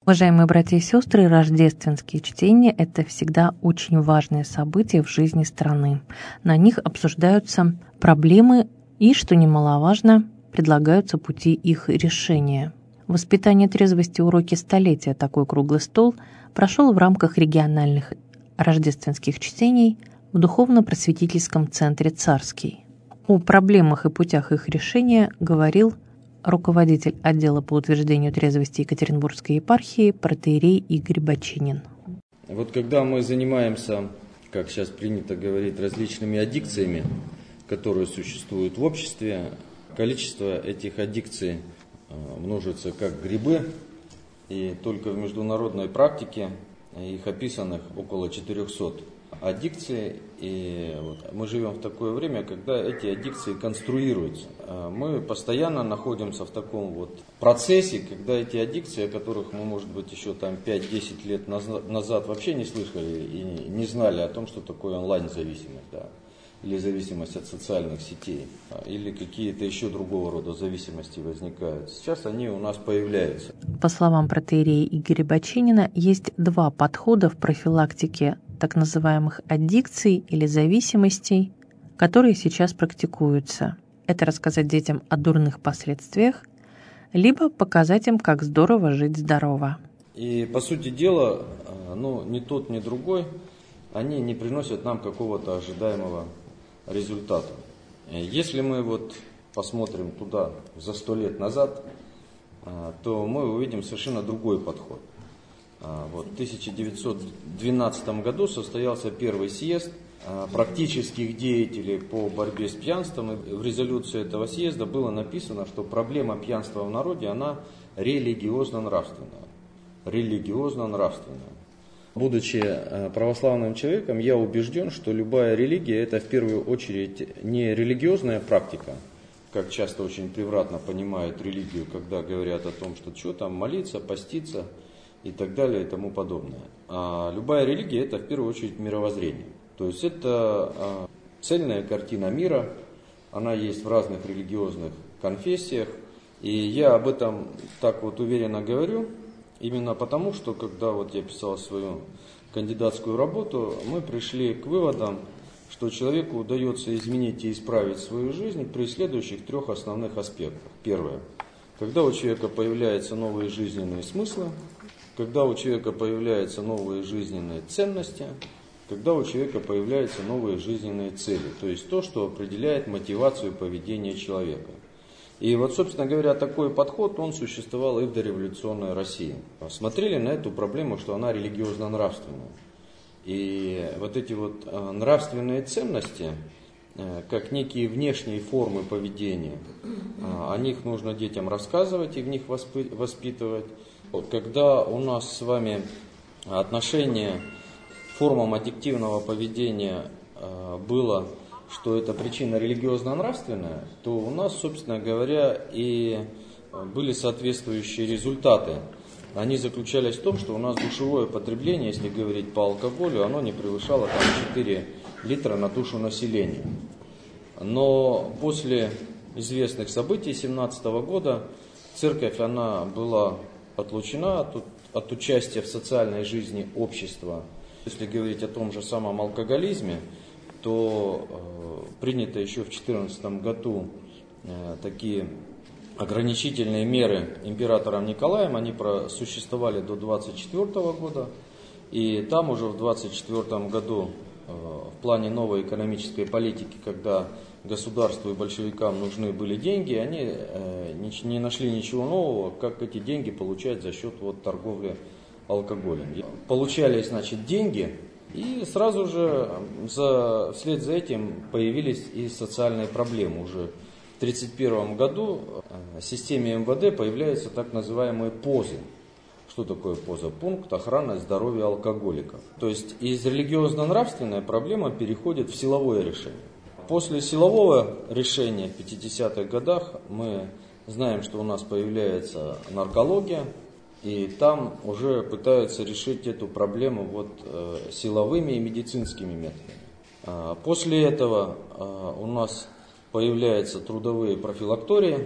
Уважаемые братья и сестры, рождественские чтения – это всегда очень важное событие в жизни страны. На них обсуждаются проблемы и, что немаловажно, предлагаются пути их решения. Воспитание трезвости уроки столетия, такой круглый стол, прошел в рамках региональных рождественских чтений в Духовно-просветительском центре «Царский». О проблемах и путях их решения говорил руководитель отдела по утверждению трезвости Екатеринбургской епархии протоиерей Игорь Бочинин. Вот когда мы занимаемся, как сейчас принято говорить, различными аддикциями, которые существуют в обществе, количество этих аддикций множится как грибы, и только в международной практике их описанных около 400 аддикций. И вот мы живем в такое время, когда эти аддикции конструируются. Мы постоянно находимся в таком вот процессе, когда эти аддикции, о которых мы, может быть, еще там 5-10 лет назад вообще не слышали и не знали о том, что такое онлайн-зависимость, да, или зависимость от социальных сетей, или какие-то еще другого рода зависимости возникают. Сейчас они у нас появляются. По словам протоиерея Игоря Бочинина, есть два подхода в профилактике так называемых аддикций или зависимостей, которые сейчас практикуются. Это рассказать детям о дурных последствиях, либо показать им, как здорово жить здорово. И, по сути дела, ни тот, ни другой, они не приносят нам какого-то ожидаемого результата. Если мы вот посмотрим туда за 100 лет назад, то мы увидим совершенно другой подход. Вот в 1912 году состоялся первый съезд практических деятелей по борьбе с пьянством. И в резолюции этого съезда было написано, что проблема пьянства в народе, она религиозно-нравственная. Религиозно-нравственная. Будучи православным человеком, я убежден, что любая религия – это в первую очередь не религиозная практика, как часто очень превратно понимают религию, когда говорят о том, что там молиться, поститься и так далее и тому подобное. А любая религия – это в первую очередь мировоззрение. То есть это цельная картина мира, она есть в разных религиозных конфессиях. И я об этом так вот уверенно говорю, именно потому, что когда вот я писал свою кандидатскую работу, мы пришли к выводам, что человеку удается изменить и исправить свою жизнь при следующих 3 основных аспектах. Первое. Когда у человека появляются новые жизненные смыслы, когда у человека появляются новые жизненные ценности, когда у человека появляются новые жизненные цели. То есть то, что определяет мотивацию поведения человека. И вот, собственно говоря, такой подход, он существовал и в дореволюционной России. Смотрели на эту проблему, что она религиозно-нравственная. И вот эти вот нравственные ценности, как некие внешние формы поведения, о них нужно детям рассказывать и в них воспитывать. Когда у нас с вами отношение к формам аддиктивного поведения было, что это причина религиозно-нравственная, то у нас, собственно говоря, и были соответствующие результаты. Они заключались в том, что у нас душевое потребление, если говорить по алкоголю, оно не превышало 4 литра на душу населения. Но после известных событий 1917 года церковь, она была отлучена от участия в социальной жизни общества. Если говорить о том же самом алкоголизме, то принято еще в 2014 году такие ограничительные меры императором Николаем, они просуществовали до 1924 года, и там уже в 1924 году в плане новой экономической политики, когда государству и большевикам нужны были деньги, они не нашли ничего нового, как эти деньги получать за счет торговли алкоголем. Получались, деньги, и сразу же вслед за этим появились и социальные проблемы. Уже в 1931 году в системе МВД появляются так называемые ПОЗы. Что такое ПОЗа? Пункт охраны здоровья алкоголиков. То есть из религиозно-нравственной проблема переходит в силовое решение. После силового решения в 50-х годах мы знаем, что у нас появляется наркология, и там уже пытаются решить эту проблему силовыми и медицинскими методами. После этого у нас появляются трудовые профилактории,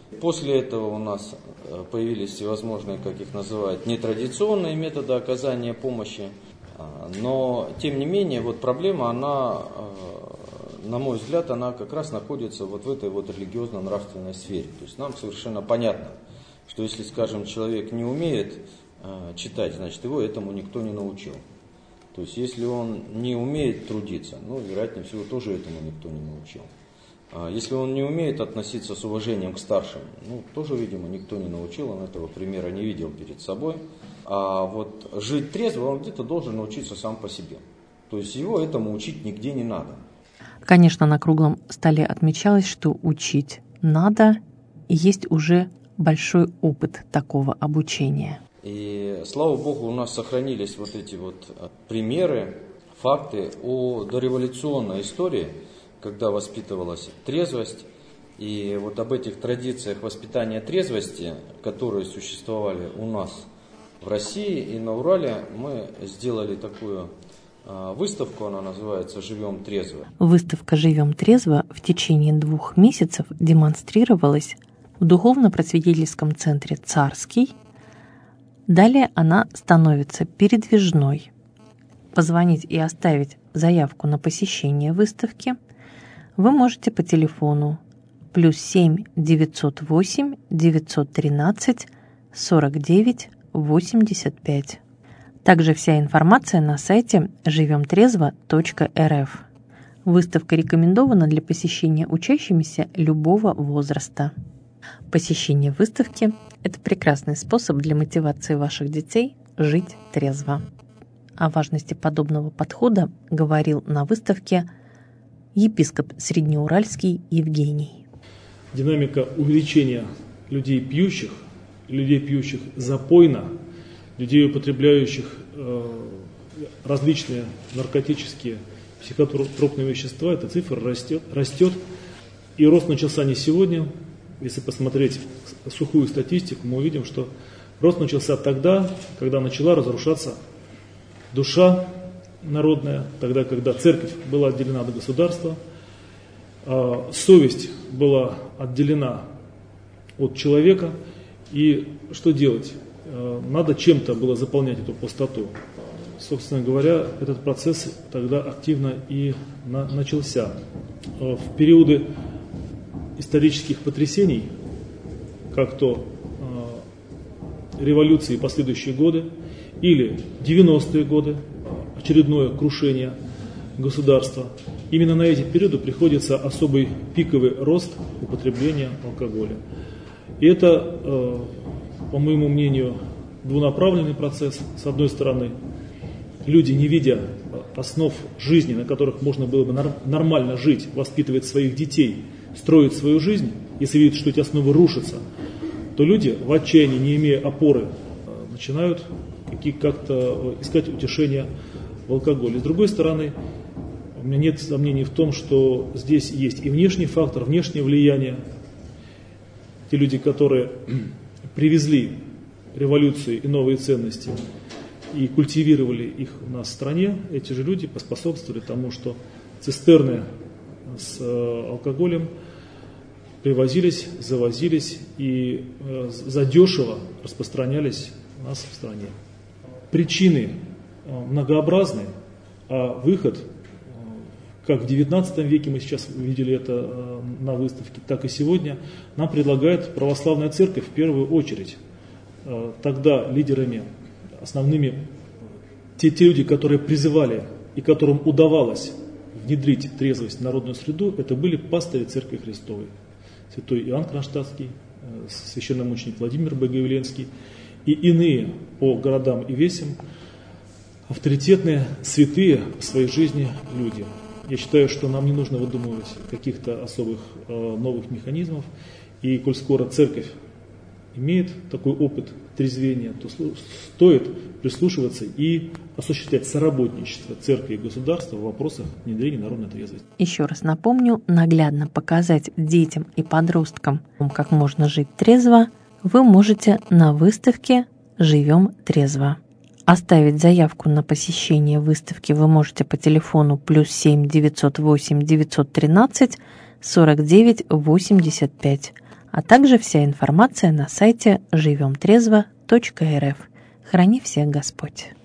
После этого у нас появились всевозможные, как их называют, нетрадиционные методы оказания помощи. Но, тем не менее, вот проблема, она, на мой взгляд, она как раз находится вот в этой вот религиозно-нравственной сфере. То есть нам совершенно понятно, что если, скажем, человек не умеет читать, значит, его этому никто не научил. То есть если он не умеет трудиться, вероятнее всего, тоже этому никто не научил. Если он не умеет относиться с уважением к старшим, тоже, видимо, никто не научил, он этого примера не видел перед собой. А вот жить трезво он где-то должен научиться сам по себе. То есть его этому учить нигде не надо. Конечно, на круглом столе отмечалось, что учить надо, и есть уже большой опыт такого обучения. И, слава Богу, у нас сохранились вот эти вот примеры, факты о дореволюционной истории, когда воспитывалась трезвость. И вот об этих традициях воспитания трезвости, которые существовали у нас в России и на Урале, мы сделали такую выставку, она называется «Живем трезво». Выставка «Живем трезво» в течение 2 месяцев демонстрировалась в духовно-просветительском центре «Царский». Далее она становится передвижной. Позвонить и оставить заявку на посещение выставки вы можете по телефону +7 908 913 49 85. Также вся информация на сайте живемтрезво.рф. Выставка рекомендована для посещения учащимися любого возраста. Посещение выставки – это прекрасный способ для мотивации ваших детей жить трезво. О важности подобного подхода говорил на выставке епископ Среднеуральский Евгений. Динамика увеличения людей пьющих запойно, людей, употребляющих различные наркотические, психотропные вещества, эта цифра растет. И рост начался не сегодня. Если посмотреть сухую статистику, мы увидим, что рост начался тогда, когда начала разрушаться душа народная, тогда, когда церковь была отделена от государства, совесть была отделена от человека. И что делать? Надо чем-то было заполнять эту пустоту. Собственно говоря, этот процесс тогда активно и начался. В периоды исторических потрясений, как то революции и последующие годы, или 90-е годы, очередное крушение государства, именно на эти периоды приходится особый пиковый рост употребления алкоголя. И это, по моему мнению, двунаправленный процесс. С одной стороны, люди, не видя основ жизни, на которых можно было бы нормально жить, воспитывать своих детей, строить свою жизнь, если видят, что эти основы рушатся, то люди в отчаянии, не имея опоры, начинают как-то искать утешения в алкоголе. С другой стороны, у меня нет сомнений в том, что здесь есть и внешний фактор, внешнее влияние. Те люди, которые привезли революцию и новые ценности и культивировали их у нас в стране, эти же люди поспособствовали тому, что цистерны с алкоголем привозились, завозились и задешево распространялись у нас в стране. Причины многообразны, а выход, как в XIX веке мы сейчас видели это на выставке, так и сегодня, нам предлагает православная церковь в первую очередь. Тогда лидерами, основными, те люди, которые призывали и которым удавалось внедрить трезвость в народную среду, это были пастыри Церкви Христовой. Святой Иоанн Кронштадтский, священномученик Владимир Богоявленский и иные по городам и весям авторитетные, святые в своей жизни люди. Я считаю, что нам не нужно выдумывать каких-то особых новых механизмов. И коль скоро церковь имеет такой опыт трезвения, то стоит прислушиваться и осуществлять соработничество церкви и государства в вопросах внедрения народной трезвости. Еще раз напомню, наглядно показать детям и подросткам, как можно жить трезво, вы можете на выставке «Живем трезво». Оставить заявку на посещение выставки вы можете по телефону +7 908 913 49 85. а также вся информация на сайте живемтрезво.рф. Храни всех Господь!